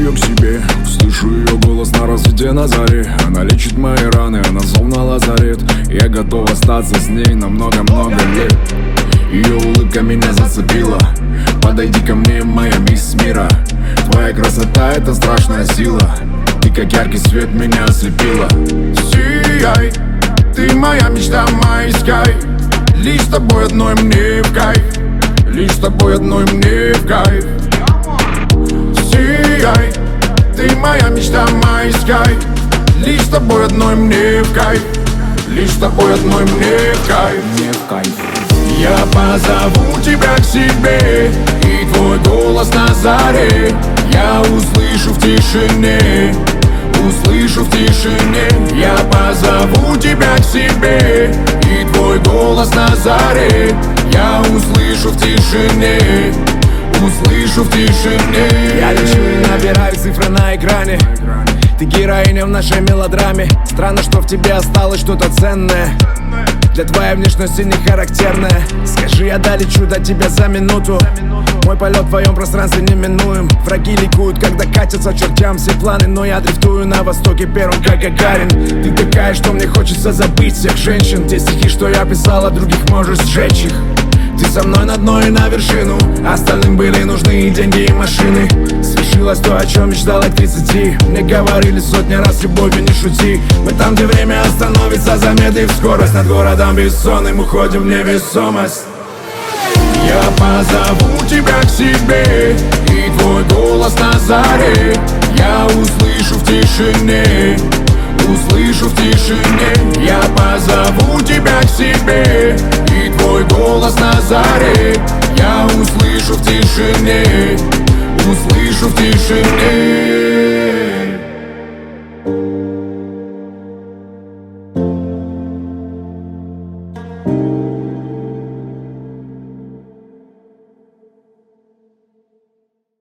ее к себе, услышу ее голос на рассвете на заре. Она лечит мои раны, она словно лазарет. Я готов остаться с ней на много-много лет. Ее улыбка меня зацепила. Подойди ко мне, моя мисс мира. Твоя красота — это страшная сила. Ты как яркий свет меня ослепила. Сияй, ты моя мечта, мой скай. Лишь с тобой одной мне в кайф. Лишь с тобой одной мне в кайф. Сияй, ты моя мечта, мой скай. Лишь с тобой одной мне в кайф. Лишь с тобой одной мне в кайф. Мне в кайф. Я позову тебя к себе, и твой голос на заре я услышу в тишине. Услышу в тишине. Я позову тебя к себе, и твой голос на заре я услышу в тишине. Услышу в тишине. Я лечу и набираю цифры на экране. Ты героиня в нашей мелодраме. Странно, что в тебе осталось что-то ценное. Для твоей внешности не характерная. Скажи, я долечу до тебя за минуту. Мой полет в твоем пространстве неминуем. Враги ликуют, когда катятся чертям все планы. Но я дрифтую на востоке первым, как Гагарин. Ты такая, что мне хочется забыть всех женщин. Те стихи, что я писал, от других можешь сжечь их. Ты со мной на дно и на вершину. Остальным были нужны и деньги, и машины. Свершилось то, о чем мечтала к 30. Мне говорили сотни раз: любовью не шути. Мы там, где время остановится, замедлив скорость. Над городом бессонным уходим в невесомость. Я позову тебя к себе, и твой голос на заре я услышу в тишине. Услышу в тишине. Я позову тебя к себе, и твой голос на заре я услышу в тишине. Услышу в тишине.